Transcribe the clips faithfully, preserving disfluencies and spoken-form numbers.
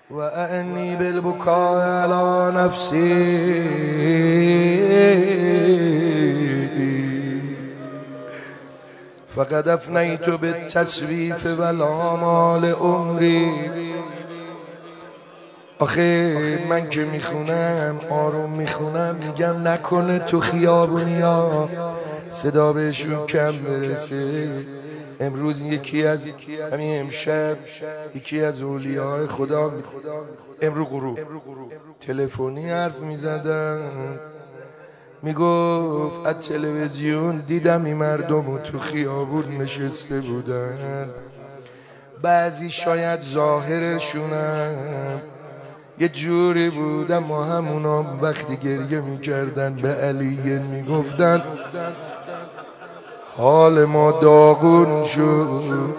و اعنی بالبکاء علی نفسی فقد افنیت بالتسویف و الآمال عمری. آخه من که میخونم آروم میخونم میگم نکنه تو خیابونیا صدا بهشون کم برسه. امروز یکی از همین امشب یکی از اولیاء خدا امرو غروب تلفنی حرف میزدن، میگفت از تلویزیون دیدم این مردم تو خیابون نشسته بودن، بعضی شاید ظاهرشونم یه جوری بود اما همونا وقتی گریه میکردن به علی میگفتن حال ما داغون شد.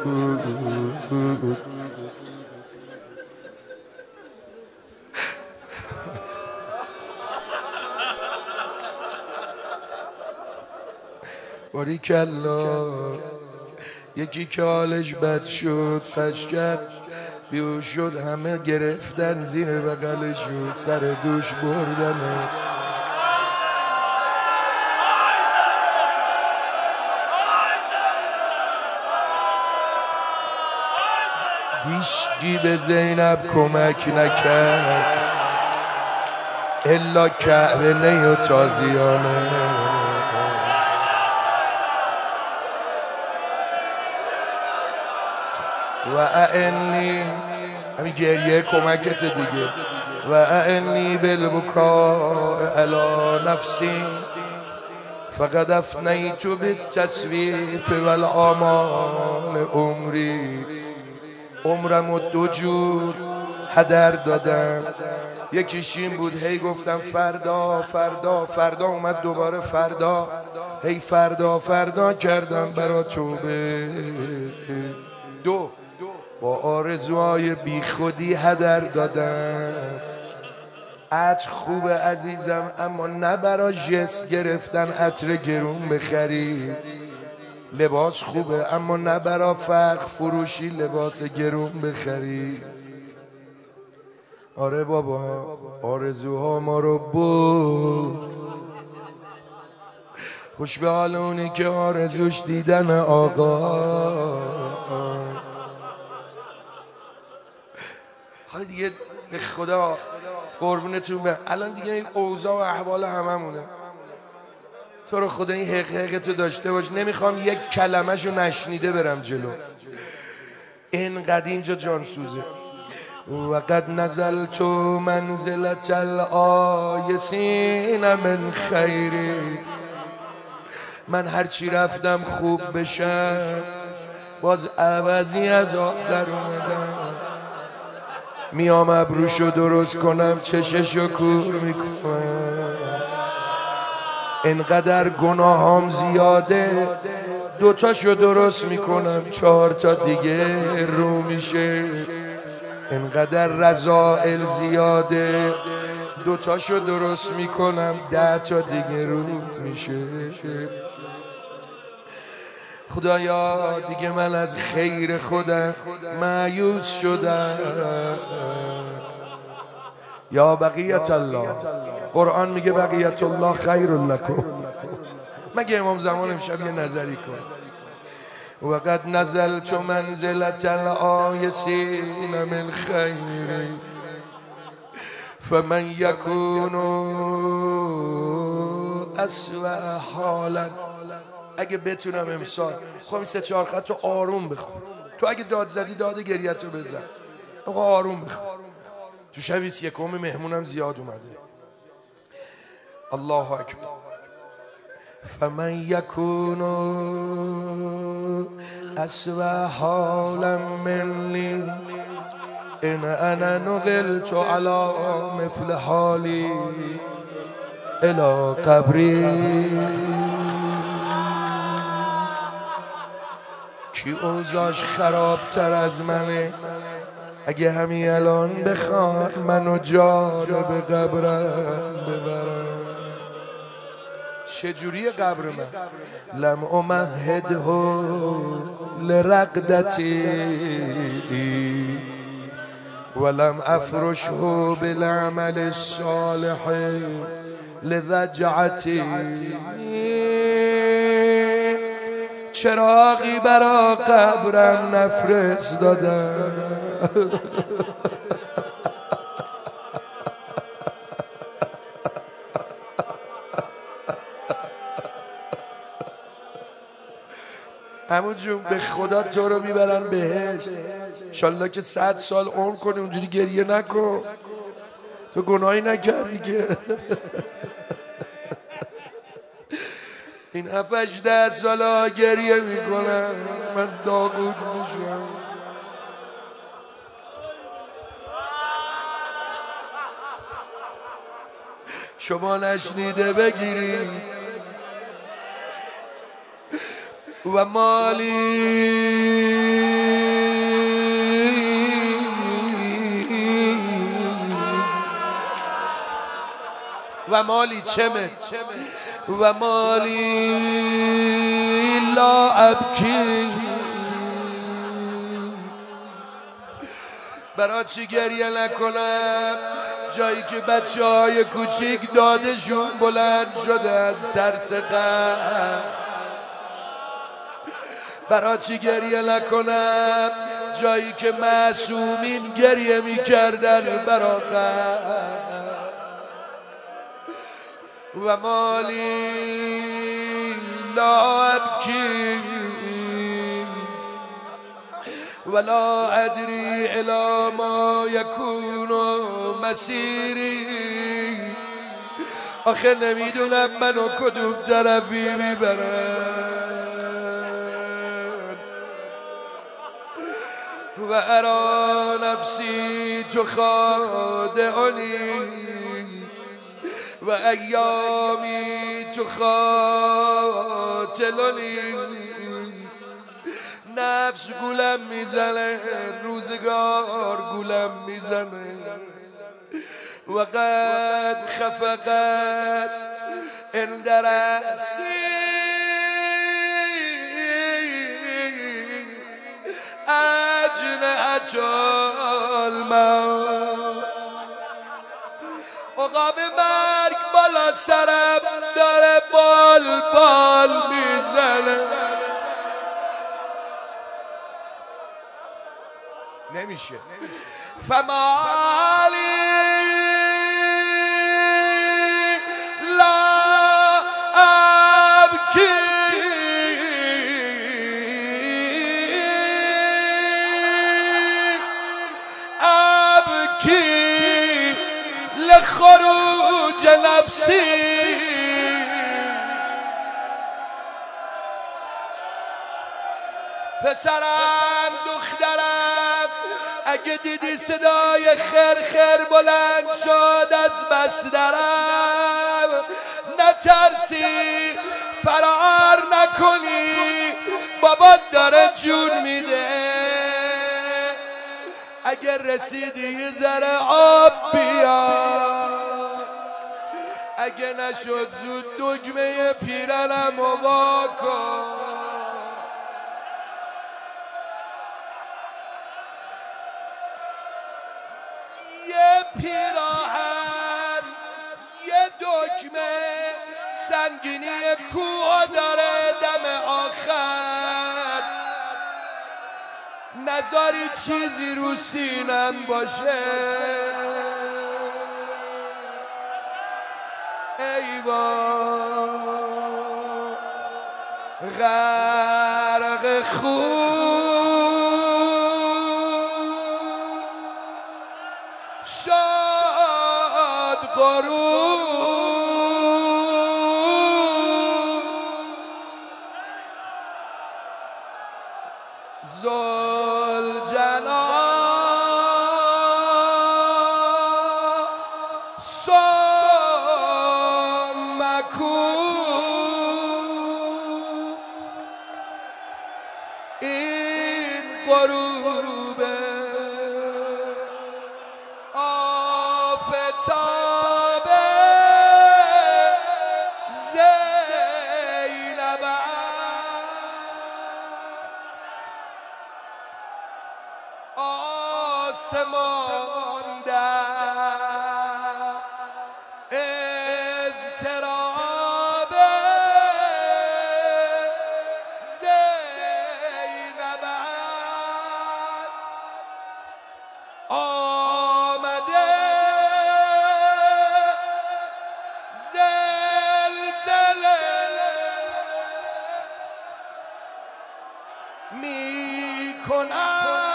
باریکلا. یکی که حالش بد شد قش کرد بیهوش شد، همه گرفتن زیر بغلش و سر دوش بردن. هیچکی به زینب کمک نکرد الا کعبه نی و تازیانه. و اعنی همین گریه کمکت دیگه. و اعنی بالبکاء علی نفسی فقد افنیت بالتسویف و الآمال عمری. عمرمو دو جور هدر دادم، یکیش این بود هی گفتم فردا فردا فردا، اومد دوباره فردا، هی فردا فردا کردم برا توبه. دو با آرزوهای بی خودی هدر دادم. عطر خوب عزیزم اما نه برا جس گرفتن عطر گرون بخری، لباس خوبه اما نه برا فرق فروشی لباس گرون بخری. آره بابا آرزوها ما رو برد. خوش به حال اونی که آرزوش دیدن آقا. حالا دیگه به خدا قربونتون به الان دیگه این اوضاع و احوال هممونه. تو رو خدا این حق حق تو داشته باش، نمیخوام یک کلمه‌شو نشنیده برم جلو، اینقدر اینجا جان سوزه. و قد نزلت منزلت الآیسین من خیری. من هرچی رفتم خوب بشم باز عوضی از آب در اومدم. میام ابروشو درست کنم چششو کور میکنم. اینقدر گناهام زیاده دوتاشو درست میکنم چهار تا دیگه رو میشه. اینقدر رذائل زیاده دوتاشو درست میکنم ده تا دیگه رو میشه. خدایا دیگه من از خیر خودم مایوس شدم. یا بقیت الله، قرآن میگه بقیت الله خیر لکم. مگه امام زمان امشب یه نظری کن. و قد نزلت منزلت الآیسین من خیر فمن یکون اسوأ حالا. اگه بتونم امسال خب این سه چهار خط رو آروم بخون. تو اگه داد زدی داد گریت رو بزن، آقا آروم بخون. تو شبیس یکم مهمونم زیاد اومده. الله اکبر. فمن یکون اسوأ حالا منی ان انا نقلت علی مثل حالی الی قبری. کی اوضاعش خرابتر از منه؟ اگه همین الان بخوان منو جانب قبرم ببرم. چجوری قبر من؟ لم امهده لرقدتی ولم افرشه بالعمل الصالح لذجعتی. چراغی برا قبرم نفرستادم عمو جون به خدا تو رو میبرن بهشت، انشالله که صد سال عمر کنی اونجوری گریه نکن، تو گناهی نکردی که. این هفتش ده سال ها گریه میکنم، من داغون میشم. شما نشنیده بگیرید. و مالی و مالی چمه و مالی لا ابکی. برای چی گریه نکنم جایی که بچه های کوچیک دادشون بلند شده از ترس قهر؟ برای چی گریه نکنم جایی که معصومین گریه میکردن برای قهر؟ و مالی لا ابکی ولا ادری الی ما یکون مسیری. آخه نمیدونم منو کدوم طرفی میبرن. و ارا نفسی تخادعنی و ایامی تخاتلنی. نفس گولم میزنه، روزگار گولم میزنه. و قد خفقت عند رأسی اجنحة الموت. عقاب مرگ بالا سرم داره بال بال میزنه. نمیشه. فمالی لا ابکی ابکی لخروج نفسی. پسرم دخترم اگه دیدی صدای خر خر بلند شد از بسترم، نترسی، فرار نکنی، بابا داره جون میده. اگه رسیدی یه ذره آب بیار، اگه نشد زود دگمه پیرنم و وا کن. یه پیراهن یه دکمه سنگینی کوه داره دم آخر. نذاری چیزی رو سینم باشه. ای بابا غرق خون شاد غروب زلجلال صم مکون. این غروبه آفتاب زینب ماندم اضطراب زینب آمده زلزله می کنم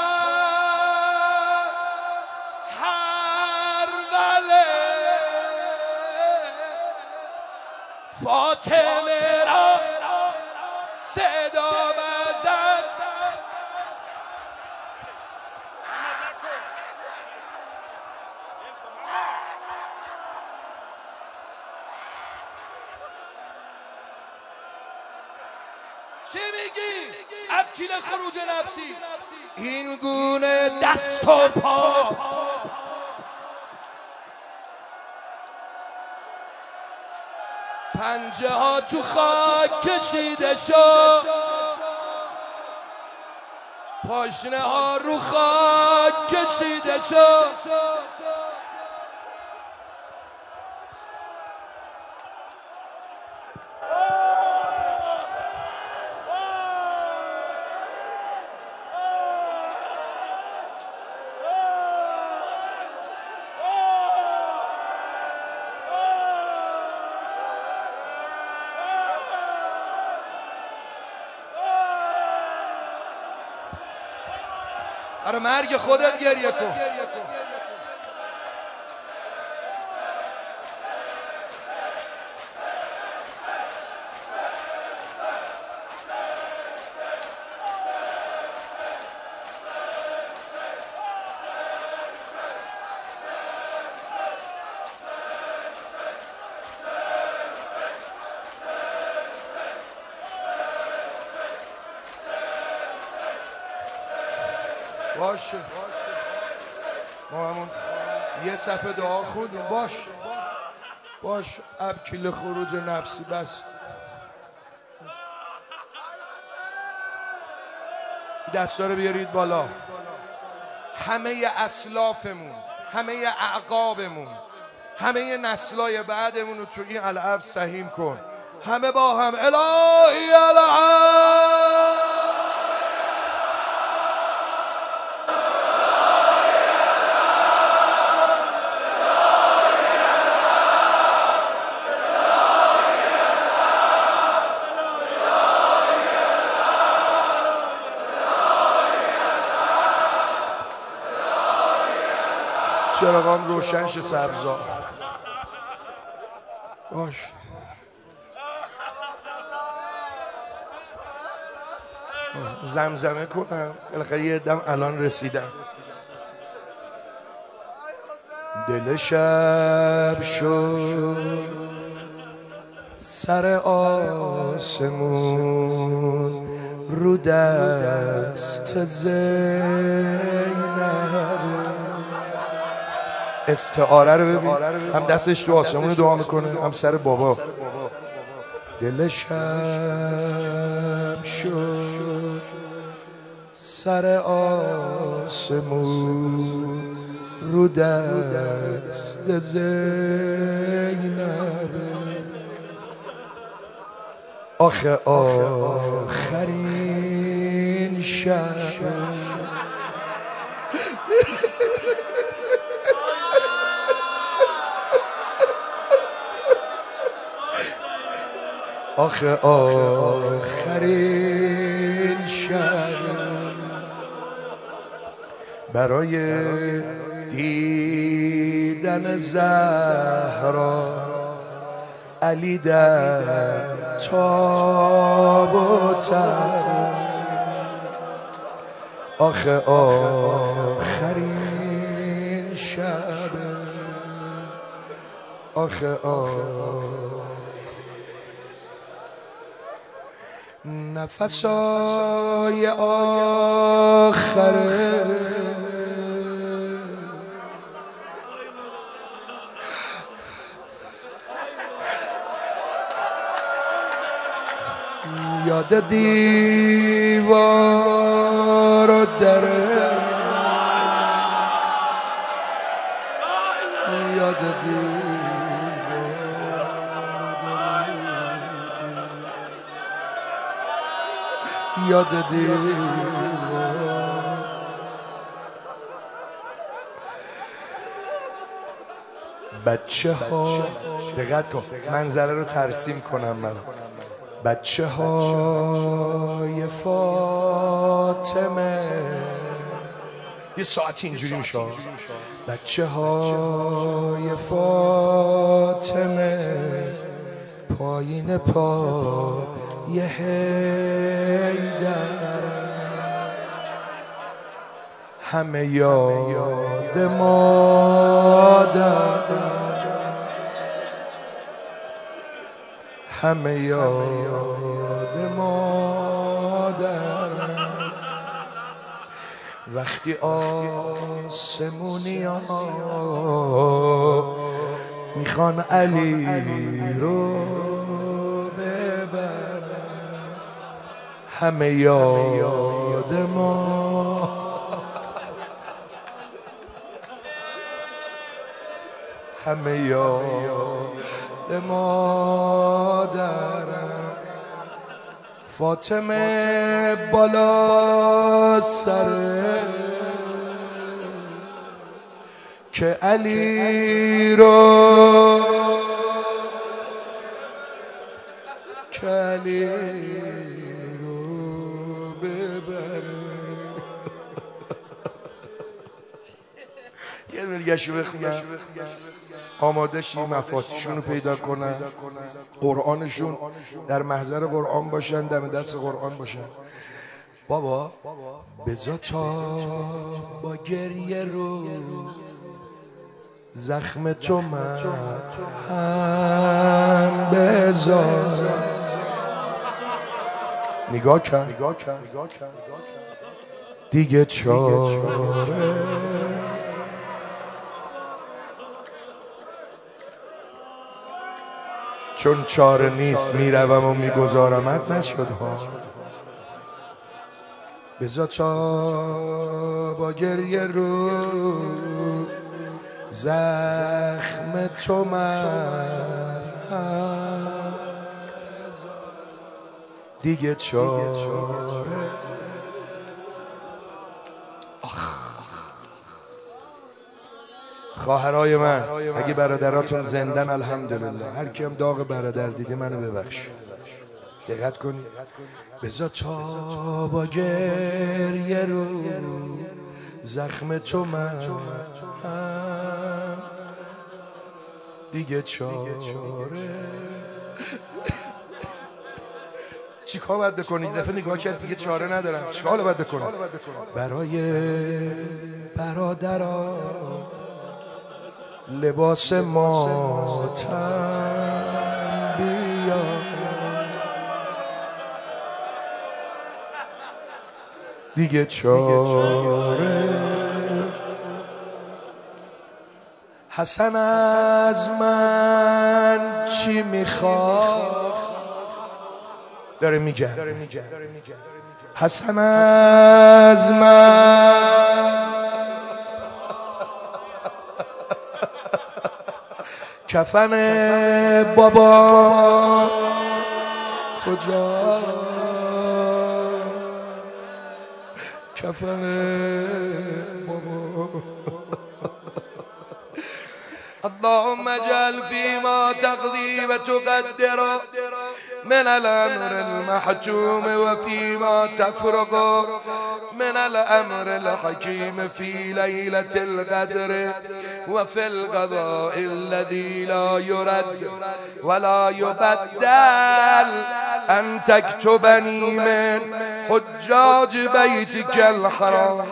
هر وله فاطمه را صدا بزن چی میگی؟ ابکیل خروج نفسی این گونه دست و پا پنجه ها تو خاک کشیده شد پاشنه ها رو خاک کشیده شد برای مرگ خودت گریه کن باشه ما همون یه صفحه دعا خوندیم باش باش ابکیل خروج نفسی بس دستا رو بیارید بالا همه اسلافمون همه اعقابمون همه نسلای بعدمون رو تو این العب سهیم کن همه با هم الهی العب چراغام روشن شه سبزا باش زمزمه کنم بالاخره یه دم الان رسیدم دل شب شد سر آسمون رو دست زینب استعاره رو ببین هم دستش تو آسمون دعا میکنه هم سر بابا دل شب شد سر آسمون رو دست زینب آخه آخرین شب آخه آخرین شب برای دیدن زهرا علی در تاب و تب آخه آخرین شب آخه آخرین نفسای آخره یاد دیوار و دره یاد دیوار یاد دیوار بچه ها دقت کن منظره رو ترسیم کنم من بچه های فاطمه یه ساعت اینجوری میشه بچه های فاطمه پایین پا یه حیدر همه یاد مادر همه یاد مادر وقتی آسمونی ها میخوان علی رو ببرن همه یاد ما همه یاد مادرم فاطمه بالا سره که علی رو که علی رو ببره یه دونه دیگه شو بخونم آماده شی مفاتیشون رو پیدا کنن قرآنشون در محضر قرآن باشن دم دست قرآن باشن بابا بذار تا با گریه رو زخم تو من هم بذار نگاه کرد دیگه چاره چون چاره نیست میروم و میگذارمت نشد ها بذار تا با گریه رو زخم تو من دیگه چاره خواهرای من اگه برادراتون زندن الحمدلله هر کیم داغ برادر دیدی منو ببخش دقت کنی بذار تا با گریه رو زخم تو من دیگه چاره چی کار باید بکنی؟ این دفعه نگاه کرد دیگه چاره ندارم چی کار باید بکنی؟ برای برادرها لباس ماتم بیار دیگه چاره حسن از من چی میخواد داره میگه حسن از من کفن بابا کجا کفن بابا اللهم اجعل فيما تقضي وتقدر من الأمر المحتوم وفيما تفرق من الأمر الحكيم في ليلة القدر وفي القضاء الذي لا يرد ولا يبدل أن تكتبني من حجاج بيتك الحرام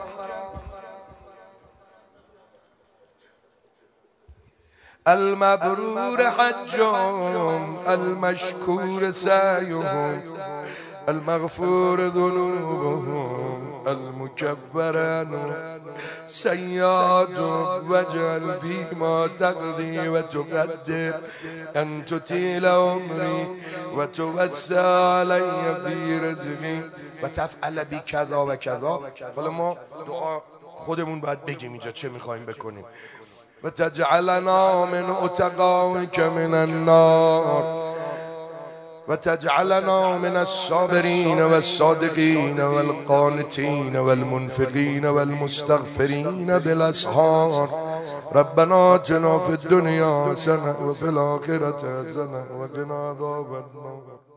المبرور حجهم المشكور سعيهم المغفور ذنوبهم المكفران سياد واجعل فيما تقضي وتقدر أن تطيل عمري وتوسع علي في رزقي وتفعل بي كذا و كذا. حالا ما دعا خودمون باید بگیم اینجا چه میخوایم بکنیم. وتجعلنا من أتقائك من النار وتجعلنا من الصابرين والصادقين والقانتين والمنفقين والمستغفرين بالأسحار. ربنا آتنا في الدنيا حسنة وفي الآخرة حسنة وقنا عذاب النار.